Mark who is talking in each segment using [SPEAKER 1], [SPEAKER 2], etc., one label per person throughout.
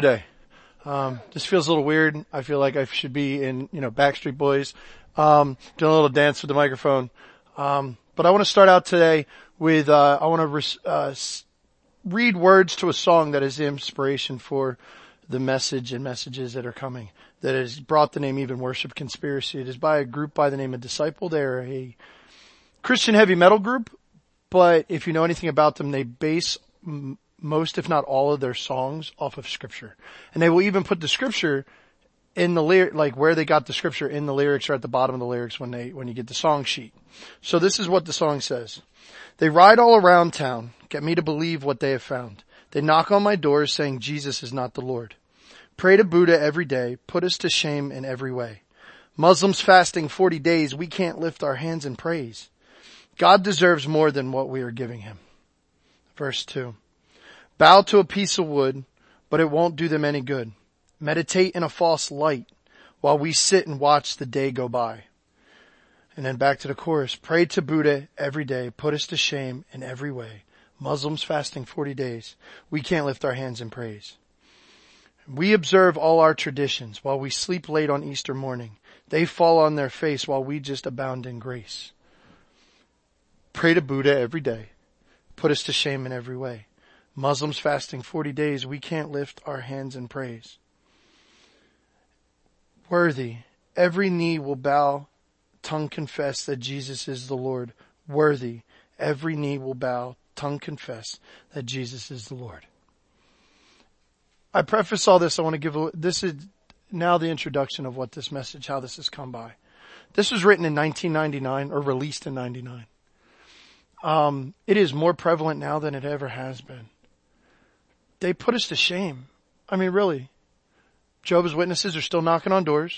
[SPEAKER 1] today. This feels a little weird. I feel like I should be in, Backstreet Boys, doing a little dance with the microphone. But I want to start out today with, I want to read words to a song that is the inspiration for the message and messages that are coming, that has brought the name Even Worship Conspiracy. It is by a group by the name of Disciple. They're a Christian heavy metal group, but if you know anything about them, they base most, if not all, of their songs off of scripture. And they will even put the scripture in the lyric, like where they got the scripture in the lyrics or at the bottom of the lyrics when you get the song sheet. So this is what the song says. They ride all around town, get me to believe what they have found. They knock on my doors saying Jesus is not the Lord. Pray to Buddha every day, put us to shame in every way. Muslims fasting 40 days, we can't lift our hands in praise. God deserves more than what we are giving him. Verse 2. Bow to a piece of wood, but it won't do them any good. Meditate in a false light while we sit and watch the day go by. And then back to the chorus. Pray to Buddha every day, put us to shame in every way. Muslims fasting 40 days, we can't lift our hands in praise. We observe all our traditions while we sleep late on Easter morning. They fall on their face while we just abound in grace. Pray to Buddha every day, put us to shame in every way. Muslims fasting 40 days, we can't lift our hands in praise. Worthy, every knee will bow, tongue confess that Jesus is the Lord. Worthy, every knee will bow, tongue confess that Jesus is the Lord. I preface all this, I want to give, this is now the introduction of what this message, how this has come by. This was written in 1999 or released in 99. It is more prevalent now than it ever has been. They put us to shame. I mean, really. Jehovah's Witnesses are still knocking on doors.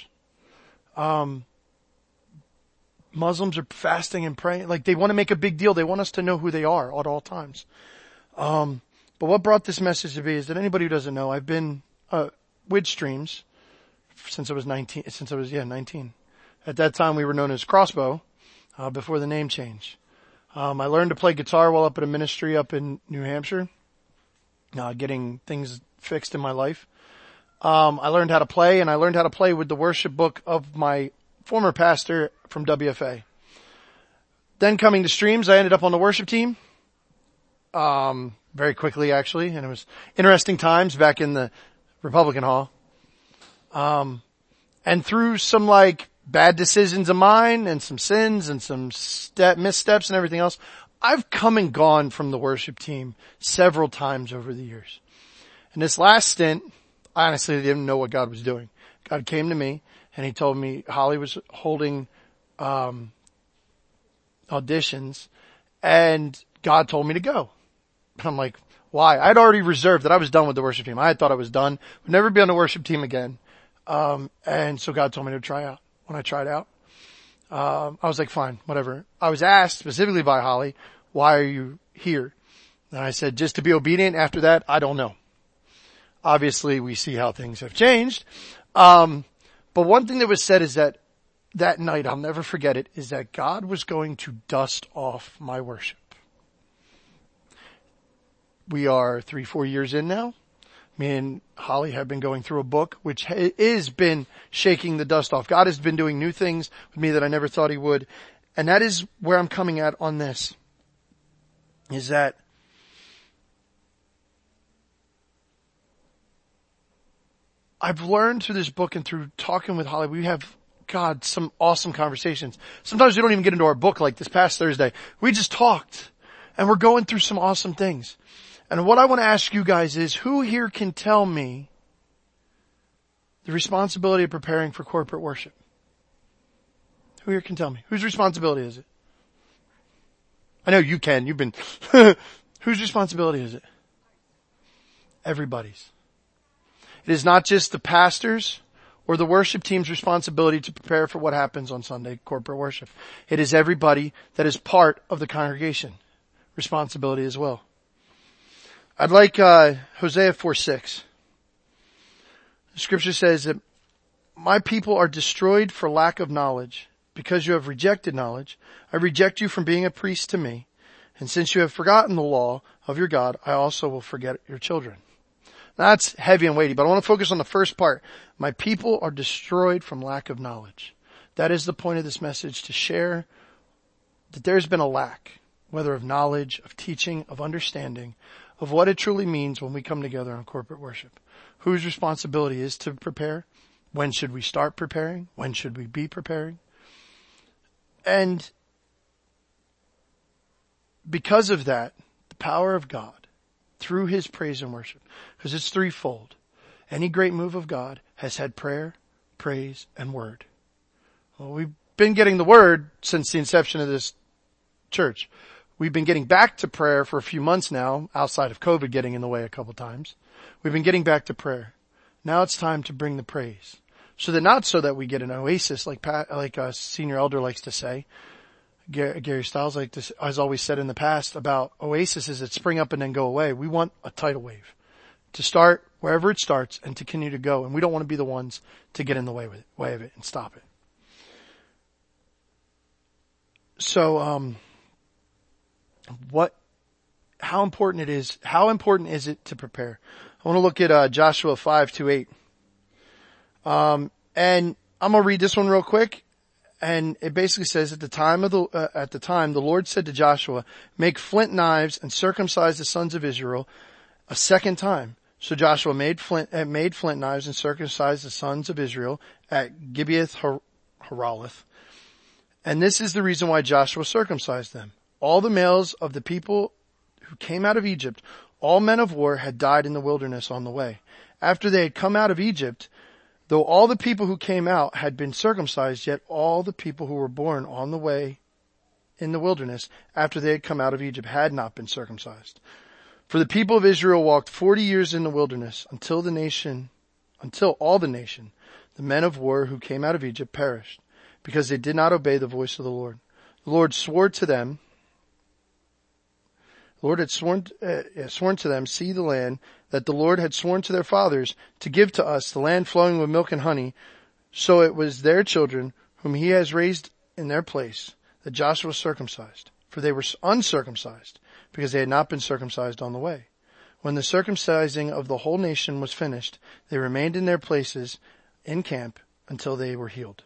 [SPEAKER 1] Muslims are fasting and praying. Like, they want to make a big deal. They want us to know who they are at all times. But what brought this message to be is that anybody who doesn't know, I've been, with Streams since I was 19. At that time, we were known as Crossbow, before the name change. I learned to play guitar while up at a ministry up in New Hampshire, getting things fixed in my life. I learned how to play, and I learned how to play with the worship book of my former pastor from WFA. Then coming to Streams, I ended up on the worship team, very quickly actually, and it was interesting times back in the Republican Hall. And through some bad decisions of mine and some sins and some missteps and everything else, I've come and gone from the worship team several times over the years. And this last stint, I honestly didn't know what God was doing. God came to me and he told me Holly was holding auditions and God told me to go. And I'm like, why? I'd already reserved that I was done with the worship team. I had thought I was done. Would never be on the worship team again. And so God told me to try out. When I tried out, I was like, fine, whatever. I was asked specifically by Holly, why are you here? And I said, just to be obedient. After that, I don't know. Obviously, we see how things have changed. But one thing that was said is that night, I'll never forget it, is that God was going to dust off my worship. We are 3-4 years in now. Me and Holly have been going through a book which has been shaking the dust off. God has been doing new things with me that I never thought he would. And that is where I'm coming at on this. Is that I've learned through this book and through talking with Holly, we have, God, some awesome conversations. Sometimes we don't even get into our book like this past Thursday. We just talked and we're going through some awesome things. And what I want to ask you guys is, who here can tell me the responsibility of preparing for corporate worship? Who here can tell me? Whose responsibility is it? I know you can. You've been, whose responsibility is it? Everybody's. It is not just the pastor's or the worship team's responsibility to prepare for what happens on Sunday corporate worship. It is everybody that is part of the congregation responsibility as well. I'd like Hosea 4:6. The scripture says that my people are destroyed for lack of knowledge. Because you have rejected knowledge, I reject you from being a priest to me. And since you have forgotten the law of your God, I also will forget your children. That's heavy and weighty, but I want to focus on the first part. My people are destroyed from lack of knowledge. That is the point of this message, to share that there's been a lack, whether of knowledge, of teaching, of understanding, of what it truly means when we come together on corporate worship. Whose responsibility is to prepare? When should we start preparing? When should we be preparing? And because of that, the power of God through his praise and worship, because it's threefold. Any great move of God has had prayer, praise, and word. Well, we've been getting the word since the inception of this church. We've been getting back to prayer for a few months now, outside of COVID getting in the way a couple times. We've been getting back to prayer. Now it's time to bring the praise. So that we get an oasis like a senior elder likes to say. Gary Stiles has always said in the past about oases that spring up and then go away. We want a tidal wave to start wherever it starts and to continue to go. And we don't want to be the ones to get in the way of it and stop it. So, how important is it to prepare? I want to look at, Joshua 5:2-8. And I'm going to read this one real quick. And it basically says, at the time the Lord said to Joshua, make flint knives and circumcise the sons of Israel a second time. So Joshua made flint knives and circumcised the sons of Israel at Gibeath Haraloth. And this is the reason why Joshua circumcised them. All the males of the people who came out of Egypt, all men of war, had died in the wilderness on the way. After they had come out of Egypt, though all the people who came out had been circumcised, yet all the people who were born on the way in the wilderness after they had come out of Egypt had not been circumcised. For the people of Israel walked 40 years in the wilderness until all the nation, the men of war who came out of Egypt, perished, because they did not obey the voice of the Lord. The Lord had sworn to them, see the land that the Lord had sworn to their fathers to give to us, the land flowing with milk and honey. So it was their children whom he has raised in their place that Joshua circumcised, for they were uncircumcised because they had not been circumcised on the way. When the circumcising of the whole nation was finished, they remained in their places in camp until they were healed.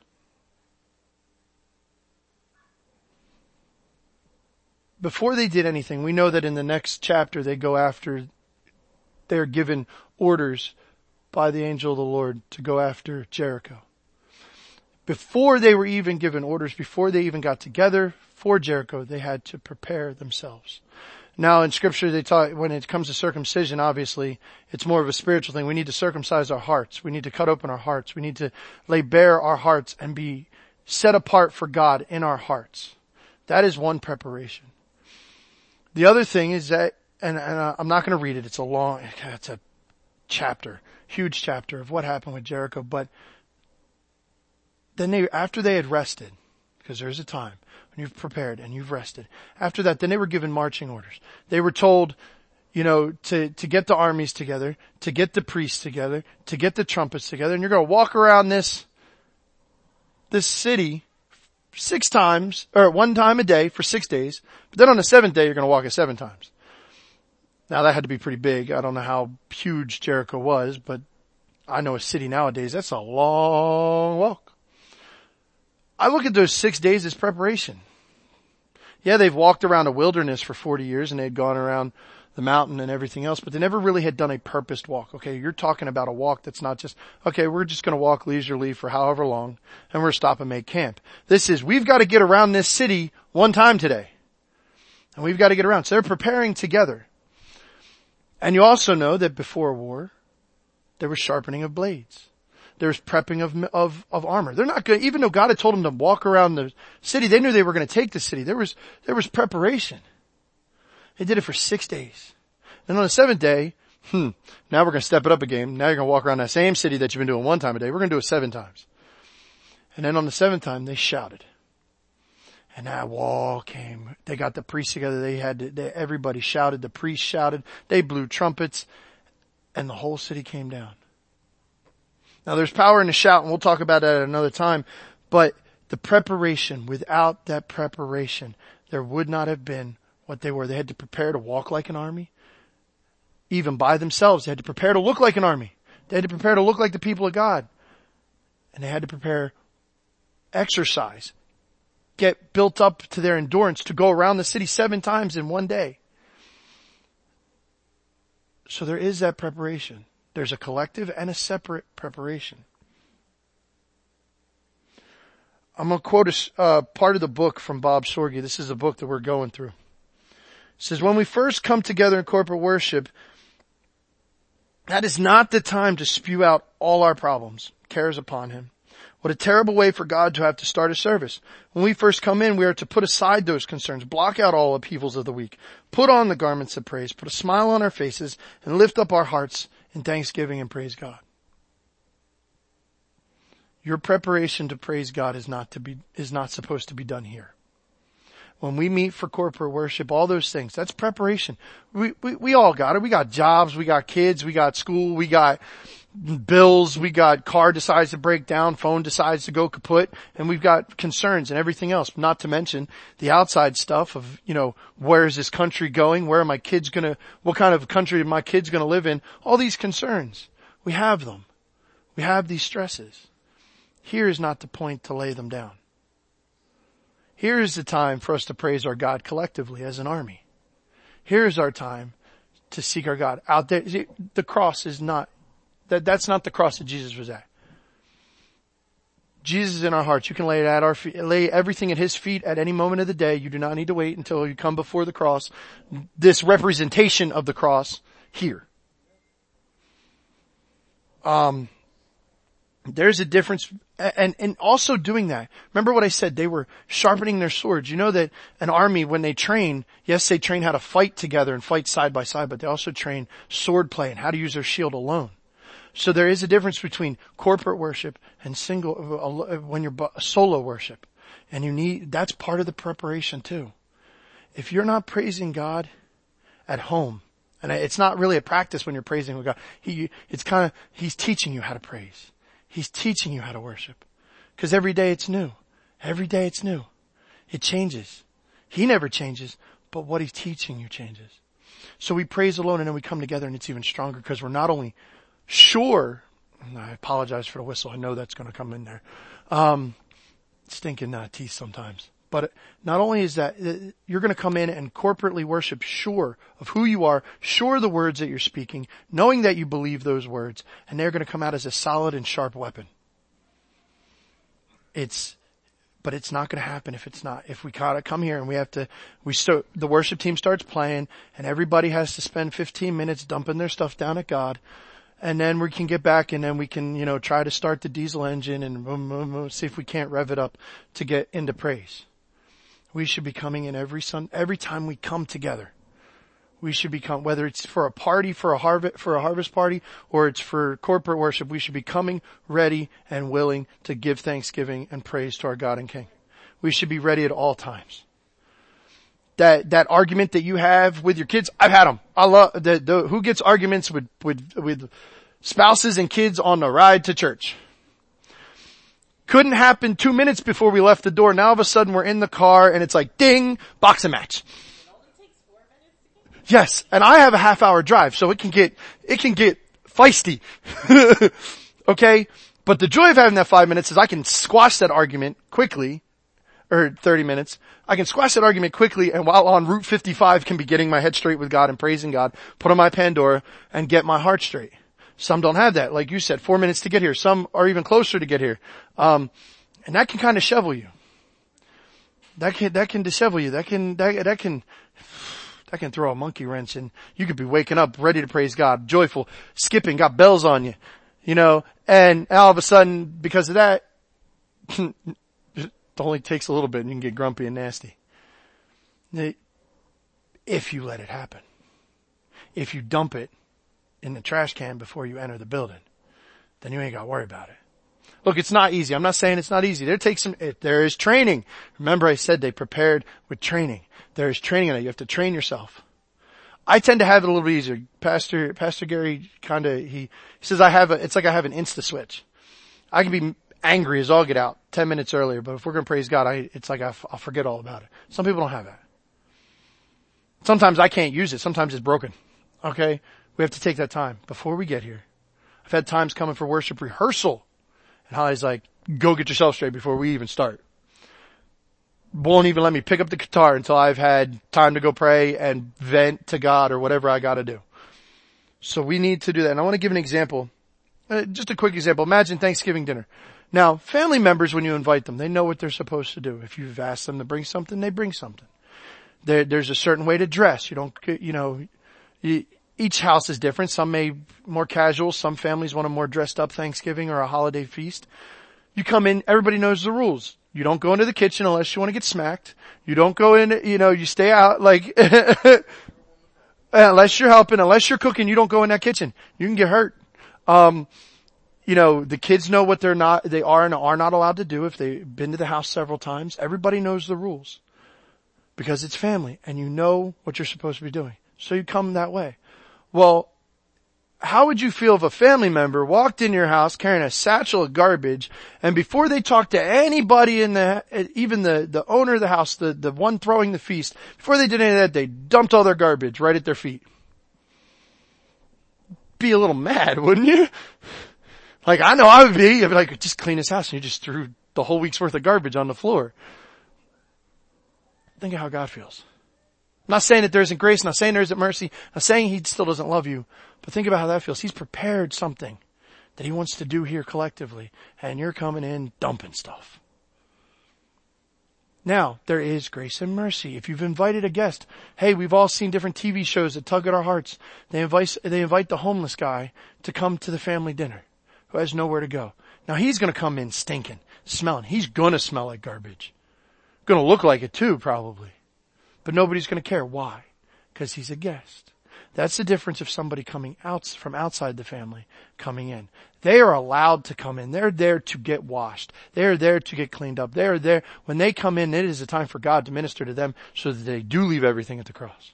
[SPEAKER 1] Before they did anything, we know that in the next chapter they're given orders by the angel of the Lord to go after Jericho. Before they were even given orders, before they even got together for Jericho, they had to prepare themselves. Now in scripture they talk, when it comes to circumcision, obviously, it's more of a spiritual thing. We need to circumcise our hearts. We need to cut open our hearts. We need to lay bare our hearts and be set apart for God in our hearts. That is one preparation. The other thing is that, and I'm not going to read it. It's a chapter, huge chapter of what happened with Jericho. But then after they had rested, because there's a time when you've prepared and you've rested. After that, then they were given marching orders. They were told, to get the armies together, to get the priests together, to get the trumpets together, and you're going to walk around this city 6 times, or 1 time a day for 6 days. But then on the 7th day, you're going to walk it 7 times. Now that had to be pretty big. I don't know how huge Jericho was, but I know a city nowadays, that's a long walk. I look at those 6 days as preparation. Yeah, they've walked around a wilderness for 40 years and they'd gone around the mountain and everything else, but they never really had done a purposed walk. Okay, you're talking about a walk that's not just, okay, we're just going to walk leisurely for however long and we're going to stop and make camp. This is, we've got to get around this city 1 time today. And we've got to get around. So they're preparing together. And you also know that before war, there was sharpening of blades. There's prepping of armor. They're not going, even though God had told them to walk around the city, they knew they were going to take the city. There was preparation. They did it for 6 days. Then on the 7th day, now we're going to step it up a game. Now you're going to walk around that same city that you've been doing 1 time a day. We're going to do it 7 times. And then on the 7th time, they shouted. And that wall came. They got the priests together. Everybody shouted. The priests shouted. They blew trumpets. And the whole city came down. Now there's power in the shout, and we'll talk about that at another time. But the preparation, without that preparation, there would not have been what they were. They had to prepare to walk like an army. even by themselves. They had to prepare to look like an army. They had to prepare to look like the people of God. And they had to prepare, exercise, get built up to their endurance to go around the city 7 times in one day. So there is that preparation. There's a collective and a separate preparation. I'm going to quote a part of the book from Bob Sorge. This is a book that we're going through. It says, when we first come together in corporate worship, that is not the time to spew out all our problems, cares upon him. What a terrible way for God to have to start a service. When we first come in, we are to put aside those concerns, block out all upheavals of the week, put on the garments of praise, put a smile on our faces, and lift up our hearts in thanksgiving and praise God. Your preparation to praise God is not supposed to be done here. When we meet for corporate worship, all those things, that's preparation. We all got it. We got jobs, we got kids, we got school, we got bills, we got car decides to break down, phone decides to go kaput, and we've got concerns and everything else, not to mention the outside stuff of, where is this country going? Where are my kids what kind of country are my kids gonna live in? All these concerns. We have them. We have these stresses. Here is not the point to lay them down. Here is the time for us to praise our God collectively as an army. Here is our time to seek our God. Out there, the cross is not, that's not the cross that Jesus was at. Jesus is in our hearts. You can lay it at our feet, lay everything at his feet at any moment of the day. You do not need to wait until you come before the cross. This representation of the cross here. There's a difference, and also doing that. Remember what I said, they were sharpening their swords. You know that an army, when they train, yes, they train how to fight together and fight side by side, but they also train sword play and how to use their shield alone. So there is a difference between corporate worship and when you're solo worship. And that's part of the preparation too. If you're not praising God at home, and it's not really a practice when you're praising God, he's teaching you how to praise. He's teaching you how to worship. Because every day it's new. Every day it's new. It changes. He never changes, but what he's teaching you changes. So we praise alone and then we come together and it's even stronger because we're not only sure, and I apologize for the whistle, I know that's going to come in there, stinking teeth sometimes. But not only is that, you're going to come in and corporately worship sure of who you are, sure of the words that you're speaking, knowing that you believe those words, and they're going to come out as a solid and sharp weapon. But it's not going to happen if we gotta come here and the worship team starts playing and everybody has to spend 15 minutes dumping their stuff down at God. And then we can get back and then we can, try to start the diesel engine and see if we can't rev it up to get into praise. We should be coming in every time we come together. We should become, whether it's for a party, for a harvest party, or it's for corporate worship, we should be coming ready and willing to give thanksgiving and praise to our God and King. We should be ready at all times. That argument that you have with your kids, I've had them. I love who gets arguments with spouses and kids on the ride to church. Couldn't happen 2 minutes before we left the door. Now all of a sudden we're in the car and it's like ding, boxing match. Yes, and I have a half-hour drive, so it can get feisty. Okay? But the joy of having that 5 minutes is I can squash that argument quickly, or 30 minutes. I can squash that argument quickly, and while on Route 55 can be getting my head straight with God and praising God, put on my Pandora, and get my heart straight. Some don't have that, like you said, 4 minutes to get here. Some are even closer to get here. And that can kind of shovel you. That can dishevel you. That can throw a monkey wrench and you could be waking up ready to praise God, joyful, skipping, got bells on you, and all of a sudden because of that, it only takes a little bit and you can get grumpy and nasty. If you let it happen. If you dump it in the trash can before you enter the building, then you ain't got to worry about it. Look, it's not easy. I'm not saying it's not easy. There is training. Remember I said they prepared with training. There is training in it. You have to train yourself. I tend to have it a little bit easier. Pastor Gary he says it's like I have an Insta switch. I can be angry as all get out 10 minutes earlier, but if we're going to praise God, it's like I'll forget all about it. Some people don't have that. Sometimes I can't use it. Sometimes it's broken. Okay? We have to take that time before we get here. I've had times coming for worship rehearsal, and Holly's like, go get yourself straight before we even start. Won't even let me pick up the guitar until I've had time to go pray and vent to God or whatever I gotta do. So we need to do that. And I want to give an example. Just a quick example. Imagine Thanksgiving dinner. Now, family members, when you invite them, they know what they're supposed to do. If you've asked them to bring something, they bring something. There's a certain way to dress. Each house is different. Some may more casual. Some families want a more dressed up Thanksgiving or a holiday feast. You come in, everybody knows the rules. You don't go into the kitchen unless you want to get smacked. You don't go in, you stay out, like, unless you're helping, unless you're cooking, you don't go in that kitchen. You can get hurt. The kids know what they are and are not allowed to do if they've been to the house several times. Everybody knows the rules because it's family and you know what you're supposed to be doing. So you come that way. Well, how would you feel if a family member walked in your house carrying a satchel of garbage, and before they talked to anybody even the owner of the house, the one throwing the feast, before they did any of that, they dumped all their garbage right at their feet? Be a little mad, wouldn't you? Like, I know I would be. I'd be like, just clean this house, and you just threw the whole week's worth of garbage on the floor. Think of how God feels. I'm not saying that there isn't grace, I'm not saying there isn't mercy, I'm not saying he still doesn't love you, but think about how that feels. He's prepared something that he wants to do here collectively, and you're coming in dumping stuff. Now, there is grace and mercy. If you've invited a guest, hey, we've all seen different TV shows that tug at our hearts. They invite the homeless guy to come to the family dinner who has nowhere to go. Now he's gonna come in stinking, smelling. He's gonna smell like garbage. Gonna look like it too, probably. But nobody's going to care. Why? Because he's a guest. That's the difference of somebody coming out from outside the family coming in. They are allowed to come in. They're there to get washed. They're there to get cleaned up. They're there. When they come in, it is a time for God to minister to them so that they do leave everything at the cross.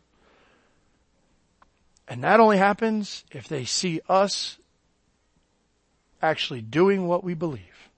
[SPEAKER 1] And that only happens if they see us actually doing what we believe.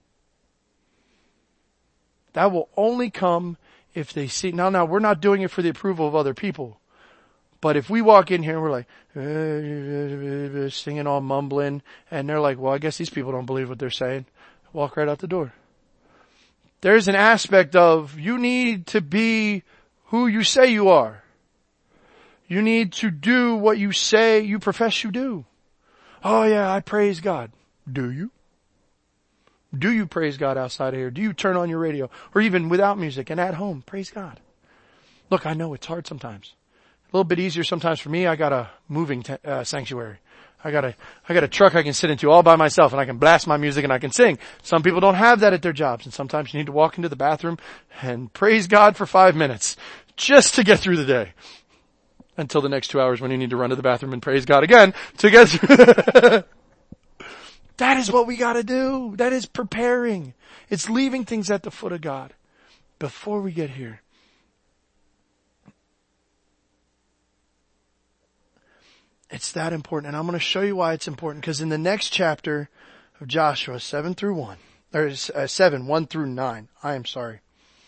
[SPEAKER 1] That will only come if they see, now we're not doing it for the approval of other people. But if we walk in here and we're like, singing all mumbling, and they're like, well, I guess these people don't believe what they're saying, walk right out the door. There's an aspect of, you need to be who you say you are. You need to do what you say you profess you do. Oh yeah, I praise God. Do you? Do you praise God outside of here? Do you turn on your radio? Or even without music and at home, praise God. Look, I know it's hard sometimes. A little bit easier sometimes for me. I got a moving sanctuary. I got a truck I can sit into all by myself, and I can blast my music and I can sing. Some people don't have that at their jobs, and sometimes you need to walk into the bathroom and praise God for 5 minutes just to get through the day. Until the next 2 hours when you need to run to the bathroom and praise God again to get through. That is what we gotta do. That is preparing. It's leaving things at the foot of God before we get here. It's that important. And I'm going to show you why it's important. Because in the next chapter of Joshua, 7, 1 through 9. I'm going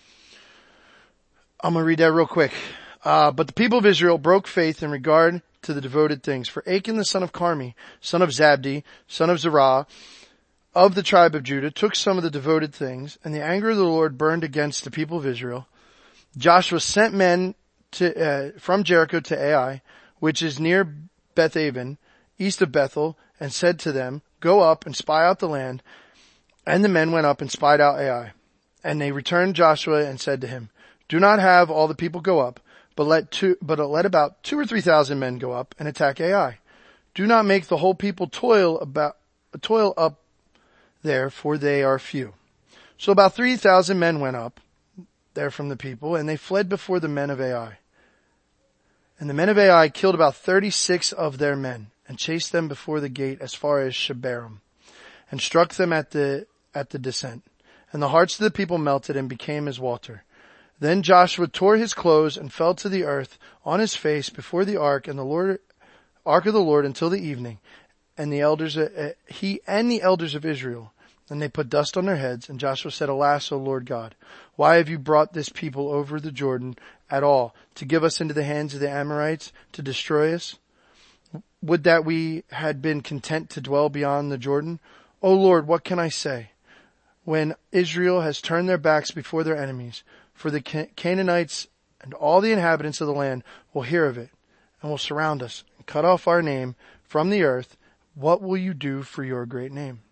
[SPEAKER 1] to read that real quick. But the people of Israel broke faith in regard to the devoted things. For Achan the son of Carmi, son of Zabdi, son of Zerah, of the tribe of Judah, took some of the devoted things, and the anger of the Lord burned against the people of Israel. Joshua sent men from Jericho to Ai, which is near Beth-aven, east of Bethel, and said to them, go up and spy out the land. And the men went up and spied out Ai. And they returned Joshua and said to him, do not have all the people go up, but let about 2,000 or 3,000 men go up and attack Ai. Do not make the whole people toil up there, for they are few. So about 3,000 men went up there from the people, and they fled before the men of Ai. And the men of Ai killed about 36 of their men, and chased them before the gate as far as Shebarim, and struck them at the descent. And the hearts of the people melted and became as water. Then Joshua tore his clothes and fell to the earth on his face before the ark of the Lord until the evening. And he and the elders of Israel, and they put dust on their heads. And Joshua said, alas, O Lord God, why have you brought this people over the Jordan at all, to give us into the hands of the Amorites to destroy us? Would that we had been content to dwell beyond the Jordan. O Lord, what can I say? When Israel has turned their backs before their enemies, for the Canaanites and all the inhabitants of the land will hear of it and will surround us and cut off our name from the earth. What will you do for your great name?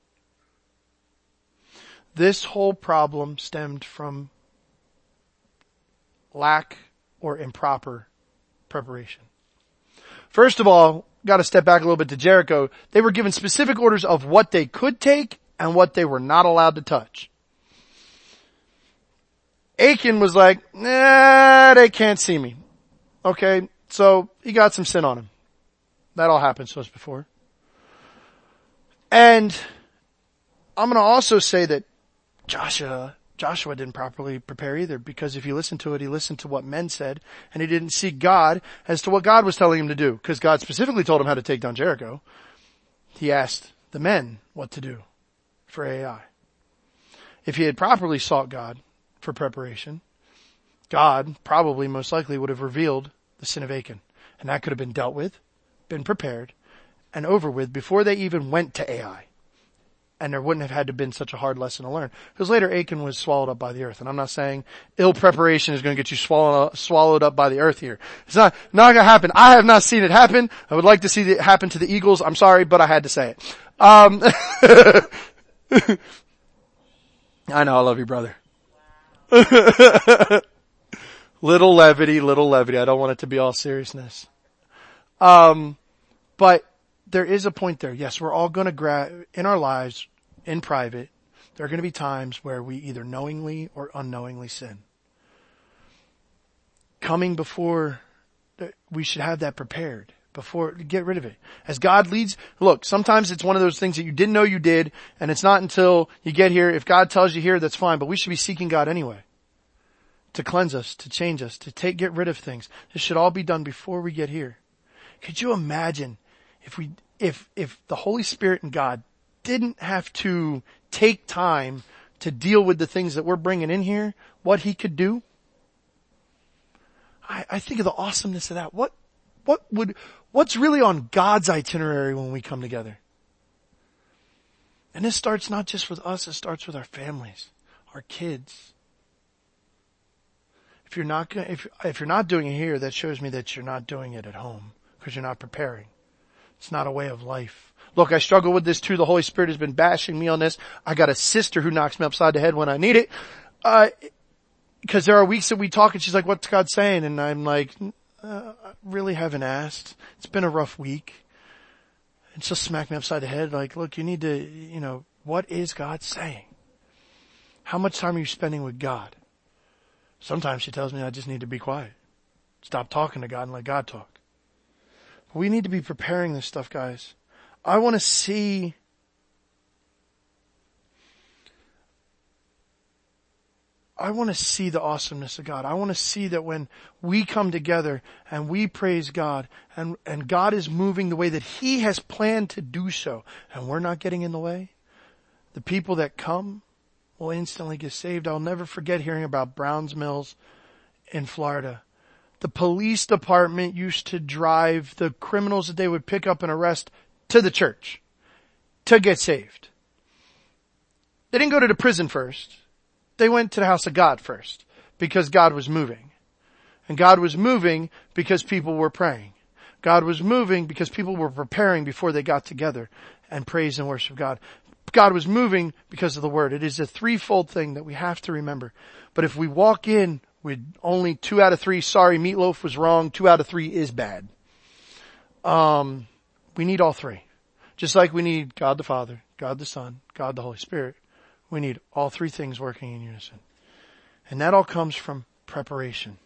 [SPEAKER 1] This whole problem stemmed from lack or improper preparation. First of all, got to step back a little bit to Jericho. They were given specific orders of what they could take and what they were not allowed to touch. Achan was like, nah, they can't see me. Okay, so he got some sin on him. That all happened to us before. And I'm going to also say that Joshua didn't properly prepare either, because if you listen to it, he listened to what men said, and he didn't seek God as to what God was telling him to do, because God specifically told him how to take down Jericho. He asked the men what to do for Ai. If he had properly sought God for preparation, God probably most likely would have revealed the sin of Achan, and that could have been dealt with, been prepared, and over with before they even went to Ai. And there wouldn't have had to been such a hard lesson to learn. Because later Achan was swallowed up by the earth. And I'm not saying ill preparation is going to get you swallowed up by the earth here. It's not going to happen. I have not seen it happen. I would like to see it happen to the Eagles. I'm sorry, but I had to say it. I know, I love you, brother. Little levity. I don't want it to be all seriousness. But there is a point there. Yes, we're all going to in our lives, in private, there are going to be times where we either knowingly or unknowingly sin. Coming before, we should have that prepared before, get rid of it. As God leads, look, sometimes it's one of those things that you didn't know you did, and it's not until you get here. If God tells you here, that's fine, but we should be seeking God anyway. To cleanse us, to change us, to get rid of things. This should all be done before we get here. Could you imagine if the Holy Spirit and God didn't have to take time to deal with the things that we're bringing in here, what he could do? I think of the awesomeness of that. What's really on God's itinerary when we come together? And this starts not just with us, it starts with our families, our kids. If you're not doing it here, that shows me that you're not doing it at home because you're not preparing. It's not a way of life. Look, I struggle with this too. The Holy Spirit has been bashing me on this. I got a sister who knocks me upside the head when I need it. Because there are weeks that we talk and she's like, what's God saying? And I'm like, I really haven't asked. It's been a rough week. And she'll smack me upside the head like, look, you need to, what is God saying? How much time are you spending with God? Sometimes she tells me I just need to be quiet. Stop talking to God and let God talk. We need to be preparing this stuff, guys. I want to see the awesomeness of God. I want to see that when we come together and we praise God and God is moving the way that he has planned to do so, and we're not getting in the way, the people that come will instantly get saved. I'll never forget hearing about Browns Mills in Florida. The police department used to drive the criminals that they would pick up and arrest to the church to get saved. They didn't go to the prison first. They went to the house of God first because God was moving. And God was moving because people were praying. God was moving because people were preparing before they got together and praise and worship God. God was moving because of the word. It is a threefold thing that we have to remember. But if we walk in with only 2 out of 3, sorry, Meatloaf was wrong, 2 out of 3 is bad. We need all three. Just like we need God the Father, God the Son, God the Holy Spirit. We need all three things working in unison. And that all comes from preparation.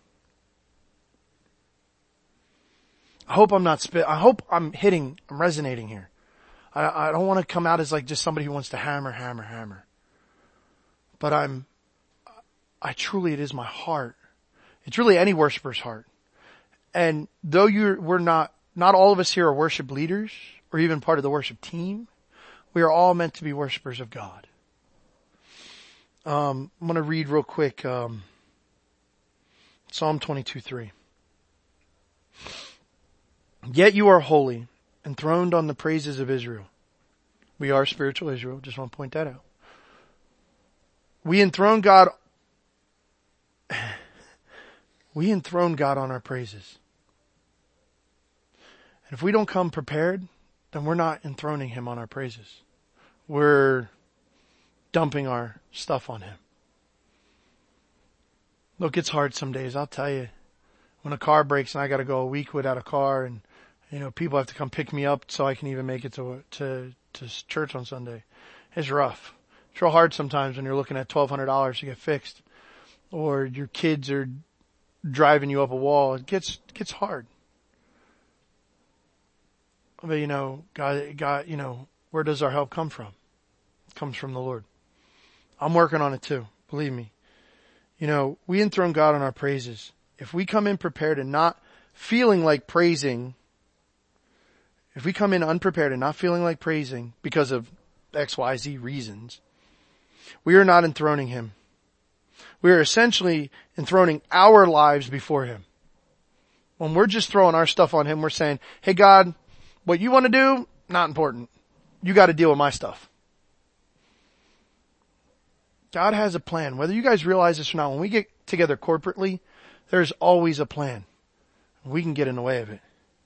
[SPEAKER 1] I hope I'm resonating here. I don't want to come out as like just somebody who wants to hammer. But I truly, it is my heart. It's really any worshiper's heart. And though we're not all of us here are worship leaders or even part of the worship team, we are all meant to be worshipers of God. I'm going to read real quick, Psalm 22:3. Yet you are holy, enthroned on the praises of Israel. We are spiritual Israel. Just want to point that out. We enthrone God. We enthrone God on our praises. And if we don't come prepared, then we're not enthroning Him on our praises. We're dumping our stuff on Him. Look, it's hard some days. I'll tell you. When a car breaks and I got to go a week without a car, and people have to come pick me up so I can even make it to church on Sunday. It's rough. It's real hard sometimes when you're looking at $1,200 to get fixed, or your kids are driving you up a wall. It gets hard. But God, where does our help come from? It comes from the Lord. I'm working on it too. Believe me. We enthrone God on our praises. If we come in prepared and not feeling like praising, if we come in unprepared and not feeling like praising because of XYZ reasons, we are not enthroning Him. We are essentially enthroning our lives before Him. When we're just throwing our stuff on Him, we're saying, hey God, what you want to do, not important. You got to deal with my stuff. God has a plan. Whether you guys realize this or not, when we get together corporately, there's always a plan. We can get in the way of it.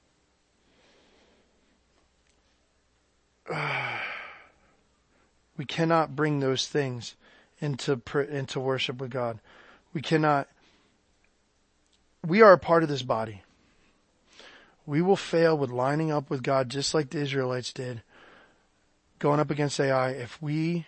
[SPEAKER 1] We cannot bring those things into worship with God. We are a part of this body. We will fail with lining up with God just like the Israelites did, going up against AI, if we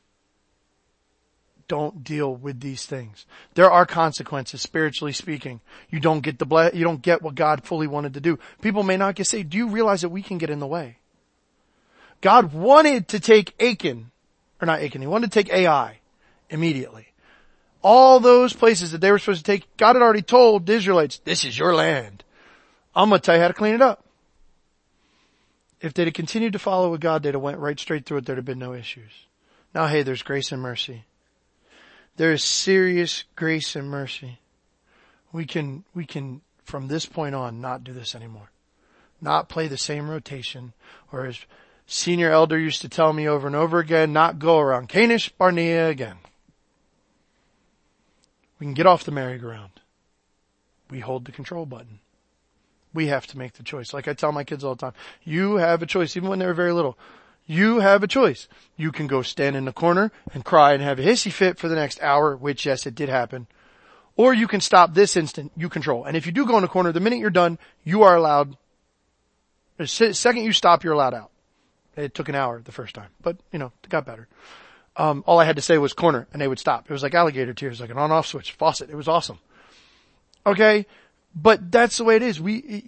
[SPEAKER 1] don't deal with these things. There are consequences, spiritually speaking. You don't get what God fully wanted to do. People may not get saved. Do you realize that we can get in the way? God wanted to take He wanted to take Ai immediately. All those places that they were supposed to take, God had already told the Israelites, this is your land. I'm going to tell you how to clean it up. If they'd have continued to follow with God, they'd have went right straight through it. There'd have been no issues. Now, hey, there's grace and mercy. There is serious grace and mercy. We can, from this point on, not do this anymore. Not play the same rotation. Or as senior elder used to tell me over and over again, not go around Kadesh Barnea again. We can get off the merry-go-round. We hold the control button. We have to make the choice. Like I tell my kids all the time, you have a choice, even when they're very little. You have a choice. You can go stand in the corner and cry and have a hissy fit for the next hour, which, yes, it did happen. Or you can stop this instant. You control. And if you do go in the corner, the minute you're done, you are allowed. The second you stop, you're allowed out. It took an hour the first time, but, it got better. All I had to say was corner, and they would stop. It was like alligator tears, like an on-off switch, faucet. It was awesome. Okay? But that's the way it is. We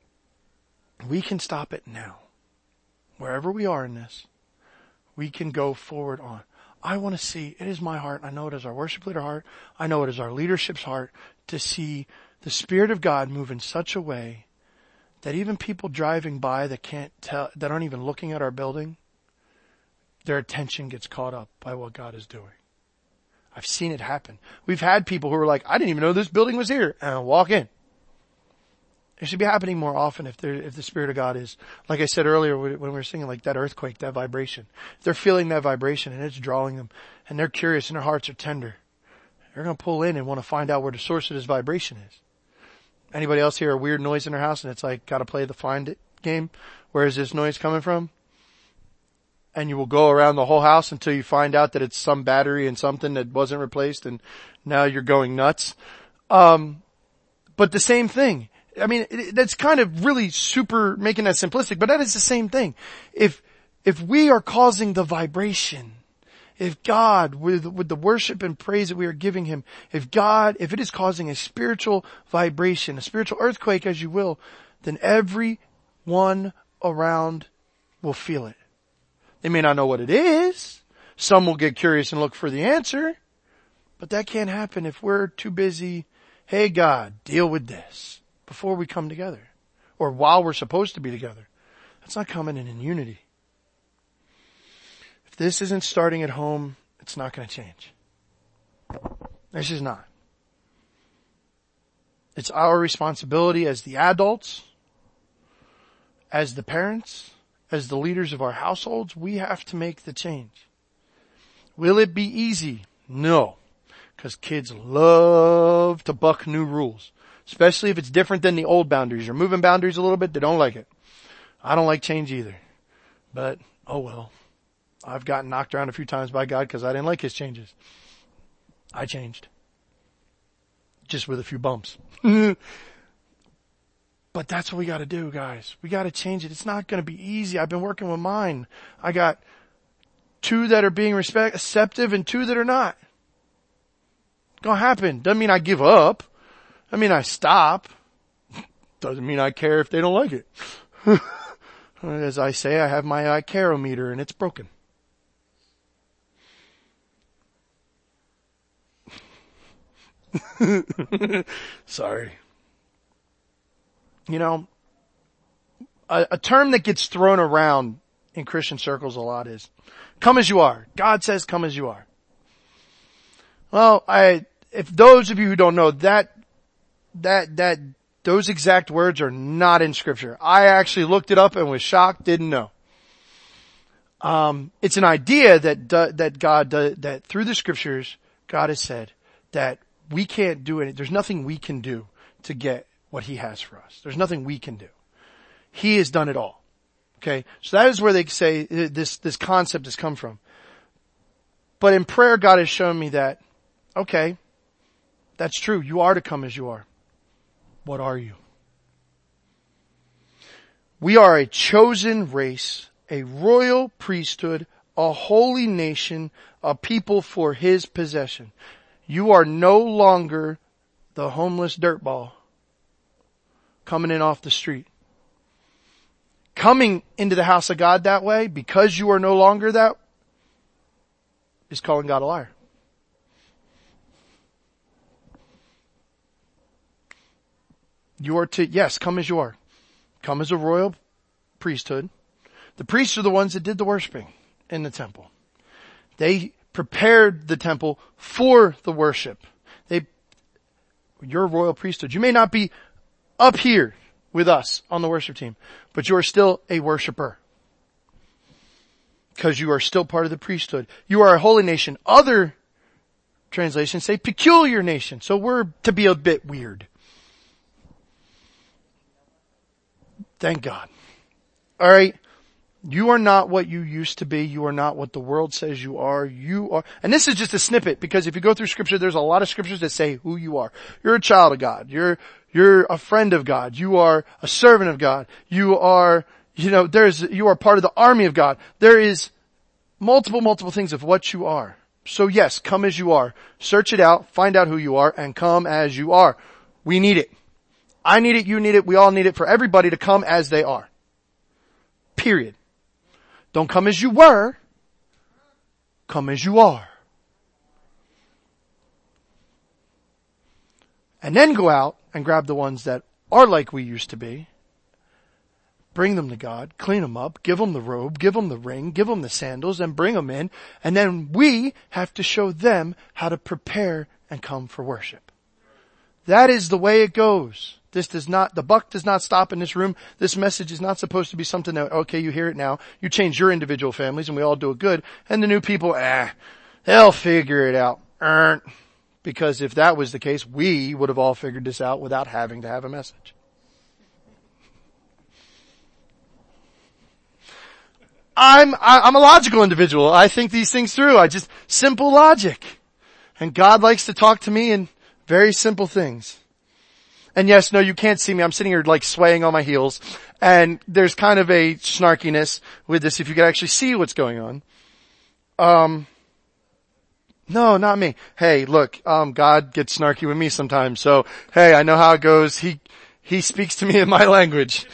[SPEAKER 1] can stop it now. Wherever we are in this, we can go forward on. I want to see, it is my heart, I know it is our worship leader heart, I know it is our leadership's heart, to see the Spirit of God move in such a way that even people driving by that can't tell, that aren't even looking at our building, their attention gets caught up by what God is doing. I've seen it happen. We've had people who are like, I didn't even know this building was here, and I'll walk in. It should be happening more often if the Spirit of God is, like I said earlier when we were singing, like that earthquake, that vibration. If they're feeling that vibration and it's drawing them, and they're curious and their hearts are tender, they're going to pull in and want to find out where the source of this vibration is. Anybody else hear a weird noise in their house and it's like, got to play the find it game? Where is this noise coming from? And you will go around the whole house until you find out that it's some battery and something that wasn't replaced, and now you're going nuts. But the same thing. I mean, that's kind of really super making that simplistic, but that is the same thing. If we are causing the vibration, if God, with the worship and praise that we are giving Him, if it is causing a spiritual vibration, a spiritual earthquake, as you will, then everyone around will feel it. They may not know what it is. Some will get curious and look for the answer, but that can't happen if we're too busy. Hey God, deal with this before we come together, or while we're supposed to be together. That's not coming in unity. If this isn't starting at home, it's not going to change. This is not. It's our responsibility as the adults as the parents, as the leaders of our households, we have to make the change. Will it be easy? No. Because kids love to buck new rules. Especially if it's different than the old boundaries. You're moving boundaries a little bit, they don't like it. I don't like change either. But, oh well. I've gotten knocked around a few times by God because I didn't like His changes. I changed. Just with a few bumps. But that's what we gotta do, guys. We gotta change it. It's not gonna be easy. I've been working with mine. I got 2 that are being receptive and 2 that are not. It's gonna happen. Doesn't mean I give up. I mean I stop. Doesn't mean I care if they don't like it. As I say, I have my carometer and it's broken. Sorry. You know, a term that gets thrown around in Christian circles a lot is, come as you are. God says come as you are. Well, if those of you who don't know, those exact words are not in Scripture. I actually looked it up and was shocked, didn't know. It's an idea that through the Scriptures, God has said that we can't do it. There's nothing we can do to get what He has for us. There's nothing we can do. He has done it all. Okay? So that is where they say this concept has come from. But in prayer, God has shown me that, okay, that's true. You are to come as you are. What are you? We are a chosen race, a royal priesthood, a holy nation, a people for His possession. You are no longer the homeless dirtball coming in off the street. Coming into the house of God that way, because you are no longer that, is calling God a liar. You are to, yes, come as you are. Come as a royal priesthood. The priests are the ones that did the worshiping in the temple. They prepared the temple for the worship. You're a royal priesthood. You may not be up here with us on the worship team, but you are still a worshiper. Because you are still part of the priesthood. You are a holy nation. Other translations say peculiar nation. So we're to be a bit weird. Thank God. Alright. You are not what you used to be. You are not what the world says you are. You are, and this is just a snippet, because if you go through Scripture, there's a lot of Scriptures that say who you are. You're a child of God. You're a friend of God. You are a servant of God. You are, you are part of the army of God. There is multiple things of what you are. So yes, come as you are. Search it out, find out who you are, and come as you are. We need it. I need it, you need it, we all need it, for everybody to come as they are. Period. Don't come as you were. Come as you are. And then go out and grab the ones that are like we used to be. Bring them to God, clean them up, give them the robe, give them the ring, give them the sandals, and bring them in. And then we have to show them how to prepare and come for worship. That is the way it goes. The buck does not stop in this room. This message is not supposed to be something that, okay, you hear it now. You change your individual families and we all do it good. And the new people, they'll figure it out. Because if that was the case, we would have all figured this out without having to have a message. I'm a logical individual. I think these things through. Simple logic. And God likes to talk to me in very simple things. And yes, no, you can't see me. I'm sitting here like swaying on my heels. And there's kind of a snarkiness with this if you could actually see what's going on. No, not me. Hey, look, God gets snarky with me sometimes. So, hey, I know how it goes. He speaks to me in my language.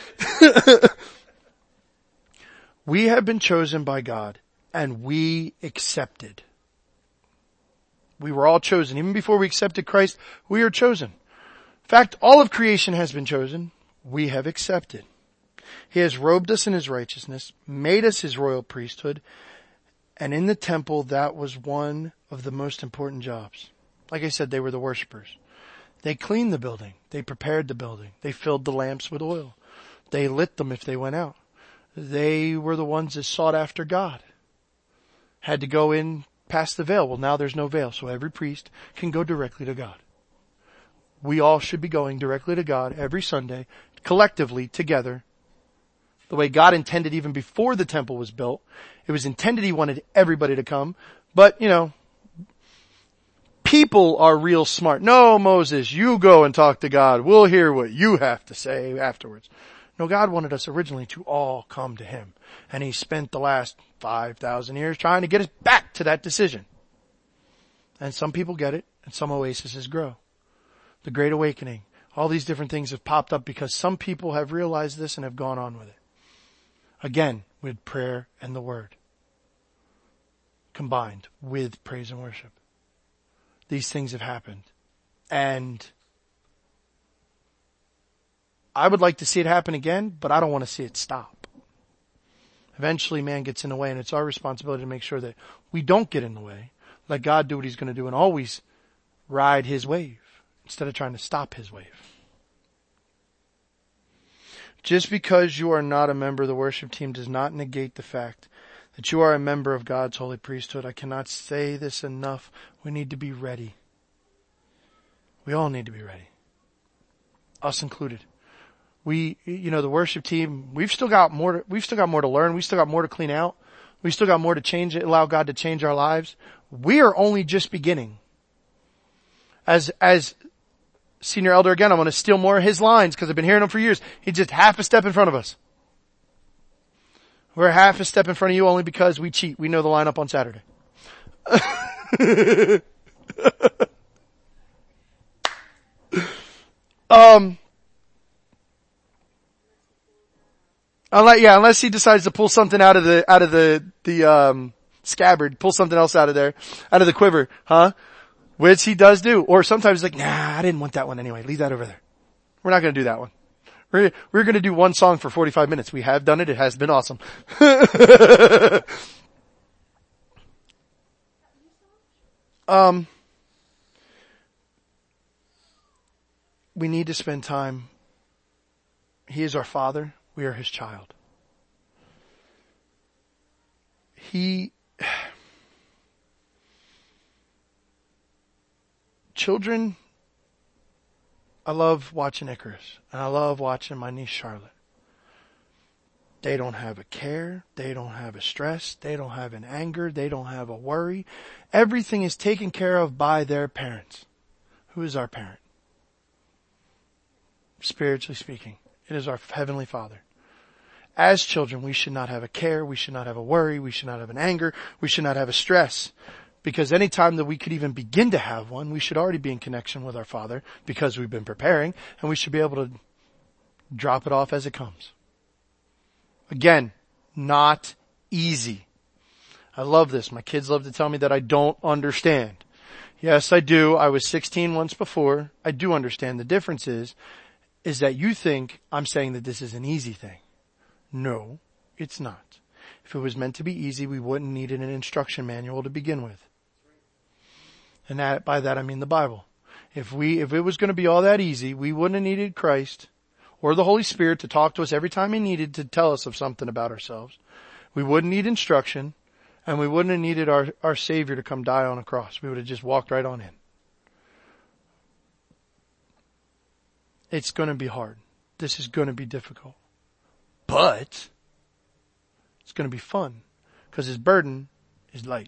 [SPEAKER 1] We have been chosen by God and we accepted. We were all chosen. Even before we accepted Christ, we are chosen. In fact, all of creation has been chosen. We have accepted. He has robed us in His righteousness, made us His royal priesthood, and in the temple, that was one of the most important jobs. Like I said, they were the worshipers. They cleaned the building. They prepared the building. They filled the lamps with oil. They lit them if they went out. They were the ones that sought after God. Had to go in past the veil. Well, now there's no veil, so every priest can go directly to God. We all should be going directly to God every Sunday, collectively, together, the way God intended even before the temple was built. It was intended He wanted everybody to come, but, people are real smart. No, Moses, you go and talk to God. We'll hear what you have to say afterwards. No, God wanted us originally to all come to Him. And He spent the last 5,000 years trying to get us back to that decision. And some people get it, and some oases grow. The Great Awakening, all these different things have popped up because some people have realized this and have gone on with it. Again, with prayer and the Word. Combined with praise and worship. These things have happened. And I would like to see it happen again, but I don't want to see it stop. Eventually man gets in the way, and it's our responsibility to make sure that we don't get in the way. Let God do what He's going to do and always ride His wave instead of trying to stop His wave. Just because you are not a member of the worship team does not negate the fact that you are a member of God's holy priesthood. I cannot say this enough. We need to be ready. We all need to be ready. Us included. The worship team, we've still got more to learn. We still got more to clean out. We still got more to change, allow God to change our lives. We are only just beginning. As senior elder again, I'm going to steal more of his lines because I've been hearing them for years. He's just half a step in front of us. We're half a step in front of you only because we cheat. We know the lineup on Saturday. Unless he decides to pull something out of the scabbard, pull something else out of there, out of the quiver, huh? Which he does do. Or sometimes he's like, nah, I didn't want that one anyway. Leave that over there. We're not going to do that one. We're going to do one song for 45 minutes. We have done it. It has been awesome. We need to spend time. He is our Father. We are His child. Children, I love watching Icarus, and I love watching my niece Charlotte. They don't have a care, they don't have a stress, they don't have an anger, they don't have a worry. Everything is taken care of by their parents. Who is our parent? Spiritually speaking, it is our Heavenly Father. As children, we should not have a care, we should not have a worry, we should not have an anger, we should not have a stress. Because any time that we could even begin to have one, we should already be in connection with our Father because we've been preparing, and we should be able to drop it off as it comes. Again, not easy. I love this. My kids love to tell me that I don't understand. Yes, I do. I was 16 once before. I do understand. The difference is that you think I'm saying that this is an easy thing. No, it's not. If it was meant to be easy, we wouldn't need an instruction manual to begin with. And by that I mean the Bible. If it was going to be all that easy, we wouldn't have needed Christ or the Holy Spirit to talk to us every time He needed to tell us of something about ourselves. We wouldn't need instruction, and we wouldn't have needed our Savior to come die on a cross. We would have just walked right on in. It's going to be hard. This is going to be difficult. But it's going to be fun because His burden is light.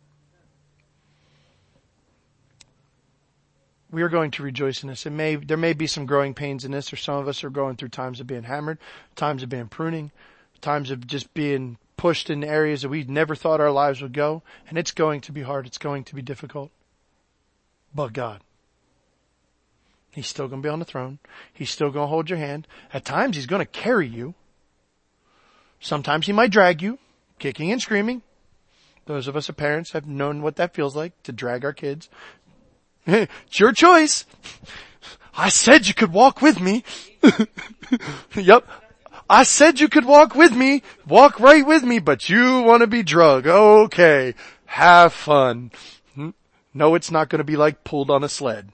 [SPEAKER 1] We are going to rejoice in this. There may be some growing pains in this, or some of us are going through times of being hammered, times of being pruning, times of just being pushed in areas that we never thought our lives would go. And it's going to be hard. It's going to be difficult. But God, He's still going to be on the throne. He's still going to hold your hand. At times He's going to carry you. Sometimes He might drag you, kicking and screaming. Those of us as parents have known what that feels like, to drag our kids. It's your choice. I said you could walk with me. Yep. I said you could walk with me. Walk right with me, but you want to be drugged. Okay. Have fun. No, it's not going to be like pulled on a sled.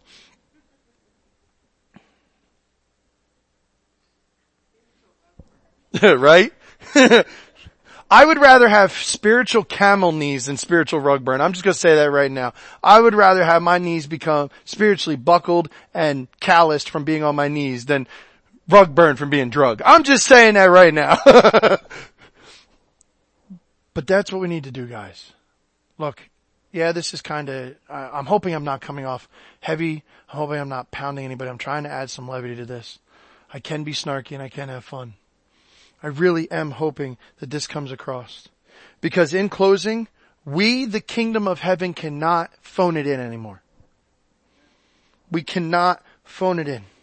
[SPEAKER 1] Right? I would rather have spiritual camel knees than spiritual rug burn. I'm just going to say that right now. I would rather have my knees become spiritually buckled and calloused from being on my knees than rug burn from being drugged. I'm just saying that right now. But that's what we need to do, guys. Look, yeah, this is I'm hoping I'm not coming off heavy. I'm hoping I'm not pounding anybody. I'm trying to add some levity to this. I can be snarky and I can have fun. I really am hoping that this comes across. Because in closing, we, the kingdom of heaven, cannot phone it in anymore. We cannot phone it in.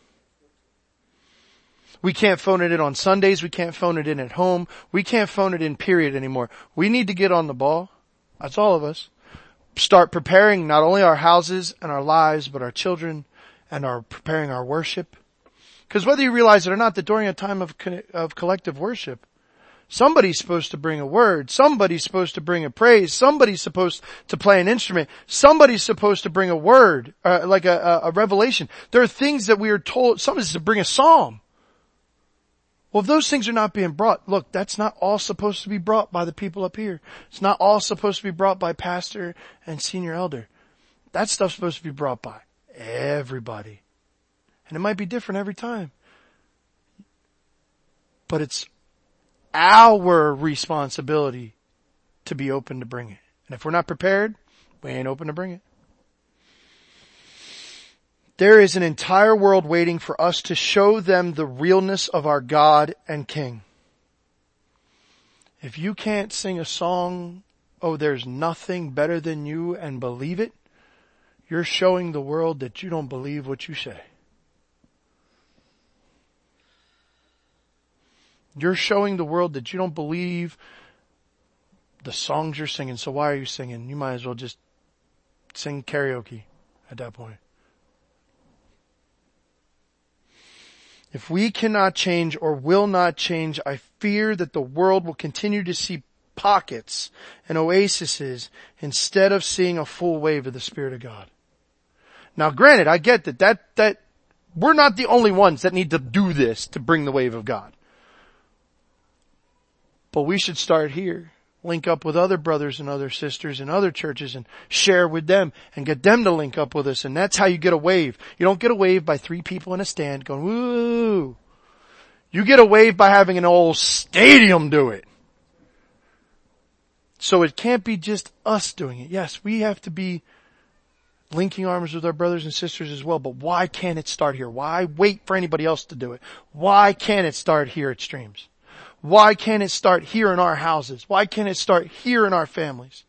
[SPEAKER 1] We can't phone it in on Sundays. We can't phone it in at home. We can't phone it in, period, anymore. We need to get on the ball. That's all of us. Start preparing not only our houses and our lives, but our children and preparing our worship. Because whether you realize it or not, that during a time of collective worship, somebody's supposed to bring a word. Somebody's supposed to bring a praise. Somebody's supposed to play an instrument. Somebody's supposed to bring a word, like a revelation. There are things that we are told, somebody's to bring a psalm. Well, if those things are not being brought, look, that's not all supposed to be brought by the people up here. It's not all supposed to be brought by pastor and senior elder. That stuff's supposed to be brought by everybody. And it might be different every time. But it's our responsibility to be open to bring it. And if we're not prepared, we ain't open to bring it. There is an entire world waiting for us to show them the realness of our God and King. If you can't sing a song, "Oh, there's nothing better than you," and believe it, you're showing the world that you don't believe what you say. You're showing the world that you don't believe the songs you're singing. So why are you singing? You might as well just sing karaoke at that point. If we cannot change or will not change, I fear that the world will continue to see pockets and oases instead of seeing a full wave of the Spirit of God. Now granted, I get that we're not the only ones that need to do this to bring the wave of God. But we should start here. Link up with other brothers and other sisters in other churches and share with them and get them to link up with us. And that's how you get a wave. You don't get a wave by 3 people in a stand going, woo. You get a wave by having an whole stadium do it. So it can't be just us doing it. Yes, we have to be linking arms with our brothers and sisters as well. But why can't it start here? Why wait for anybody else to do it? Why can't it start here at Streams? Why can't it start here in our houses? Why can't it start here in our families?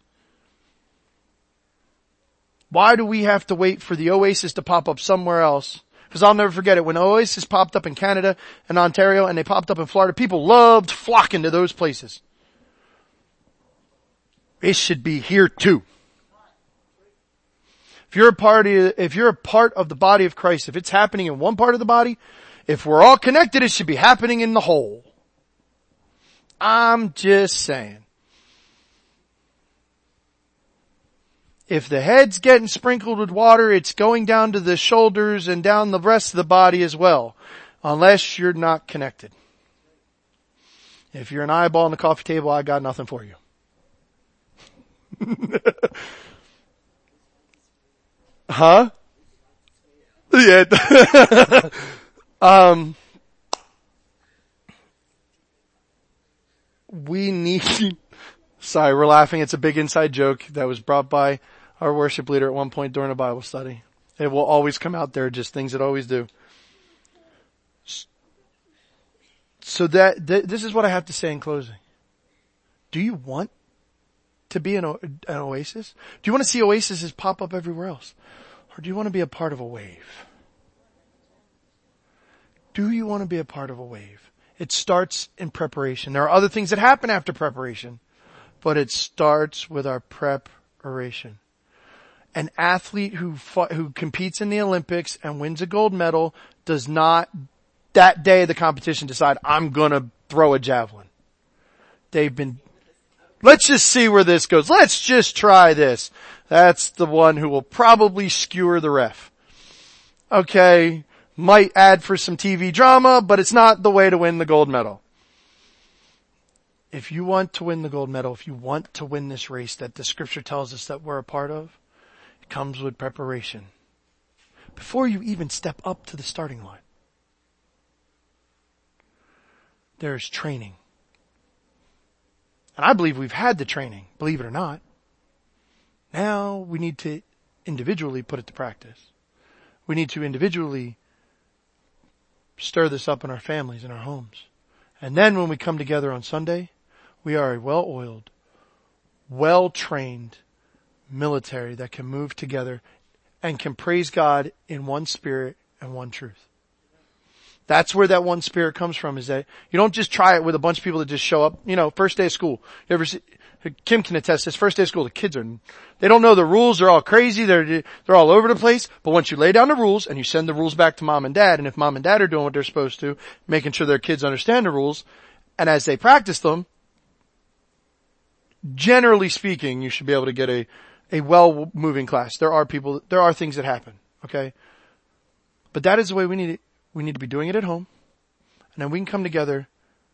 [SPEAKER 1] Why do we have to wait for the Oasis to pop up somewhere else? Because I'll never forget it. When Oasis popped up in Canada and Ontario and they popped up in Florida, people loved flocking to those places. It should be here too. If you're a part of the body of Christ, if it's happening in one part of the body, if we're all connected, it should be happening in the whole. I'm just saying. If the head's getting sprinkled with water, it's going down to the shoulders and down the rest of the body as well. Unless you're not connected. If you're an eyeball on the coffee table, I got nothing for you. Huh? Yeah. We need, sorry, we're laughing. It's a big inside joke that was brought by our worship leader at one point during a Bible study. It will always come out there, just things that always do. So this is what I have to say in closing. Do you want to be an oasis? Do you want to see oases pop up everywhere else? Or do you want to be a part of a wave? Do you want to be a part of a wave? It starts in preparation. There are other things that happen after preparation, but it starts with our preparation. An athlete who competes in the Olympics and wins a gold medal does not, that day of the competition, decide, I'm gonna throw a javelin. Let's just see where this goes. Let's just try this. That's the one who will probably skewer the ref. Okay. Might add for some TV drama, but it's not the way to win the gold medal. if you want to win the gold medal, if you want to win this race that the scripture tells us that we're a part of, it comes with preparation. Before you even step up to the starting line, there's training. And I believe we've had the training, believe it or not. Now we need to individually put it to practice. We need to individually stir this up in our families, in our homes. And then when we come together on Sunday, we are a well-oiled, well-trained military that can move together and can praise God in one spirit and one truth. That's where that one spirit comes from, is that you don't just try it with a bunch of people that just show up. First day of school. You ever see, Kim can attest this, first day of school, the kids they don't know the rules, they're all crazy, they're all over the place, but once you lay down the rules and you send the rules back to mom and dad, and if mom and dad are doing what they're supposed to, making sure their kids understand the rules, and as they practice them, generally speaking, you should be able to get a well-moving class. There are things that happen, okay? But that is the way we need it. We need to be doing it at home, and then we can come together,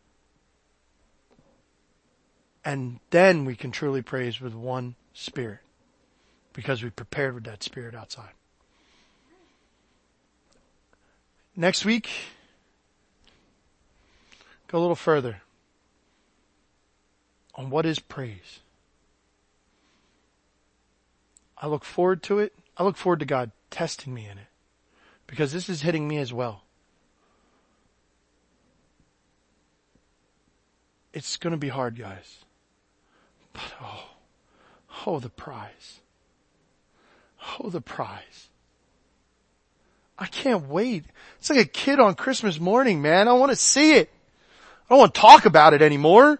[SPEAKER 1] and then we can truly praise with one spirit, because we prepared with that spirit outside. Next week, go a little further on what is praise. I look forward to it. I look forward to God testing me in it, because this is hitting me as well. It's going to be hard, guys. But the prize. Oh, the prize. I can't wait. It's like a kid on Christmas morning, man. I want to see it. I don't want to talk about it anymore.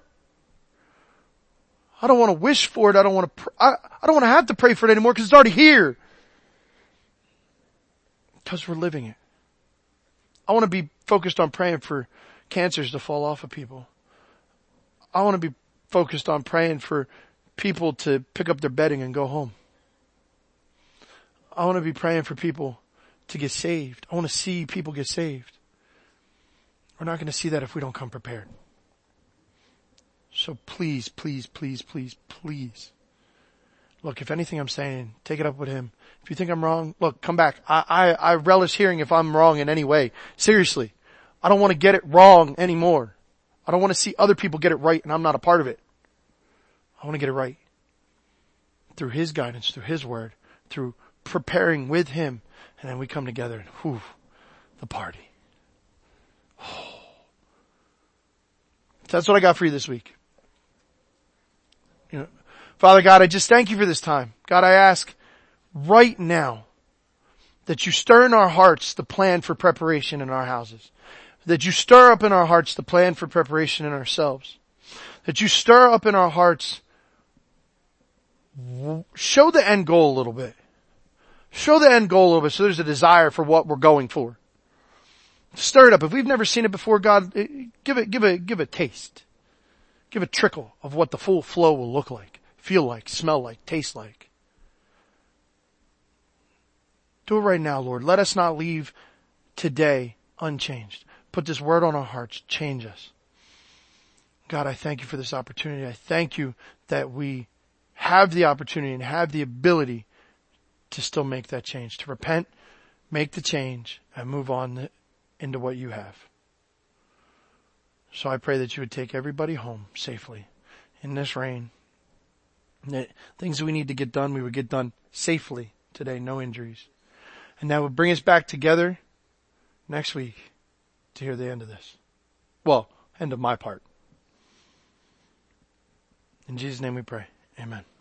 [SPEAKER 1] I don't want to wish for it. I don't want to have to pray for it anymore because it's already here. Because we're living it. I want to be focused on praying for cancers to fall off of people. I want to be focused on praying for people to pick up their bedding and go home. I want to be praying for people to get saved. I want to see people get saved. We're not going to see that if we don't come prepared. So please, please, please, please, please. Look, if anything I'm saying, take it up with him. If you think I'm wrong, look, come back. I relish hearing if I'm wrong in any way. Seriously. I don't want to get it wrong anymore. I don't want to see other people get it right and I'm not a part of it. I want to get it right. Through his guidance, through his word, through preparing with him. And then we come together and the party. So that's what I got for you this week. Father God, I just thank you for this time. God, I ask right now that you stir in our hearts the plan for preparation in our houses. That you stir up in our hearts the plan for preparation in ourselves. That you stir up in our hearts, show the end goal a little bit. Show the end goal a little bit so there's a desire for what we're going for. Stir it up. If we've never seen it before, God, give a taste. Give a trickle of what the full flow will look like, feel like, smell like, taste like. Do it right now, Lord. Let us not leave today unchanged. Put this word on our hearts. Change us. God, I thank you for this opportunity. I thank you that we have the opportunity and have the ability to still make that change, to repent, make the change, and move on into what you have. So I pray that you would take everybody home safely in this rain. That things that we need to get done, we would get done safely today, no injuries. And that would bring us back together next week to hear the end of this. Well, end of my part. In Jesus' name we pray. Amen.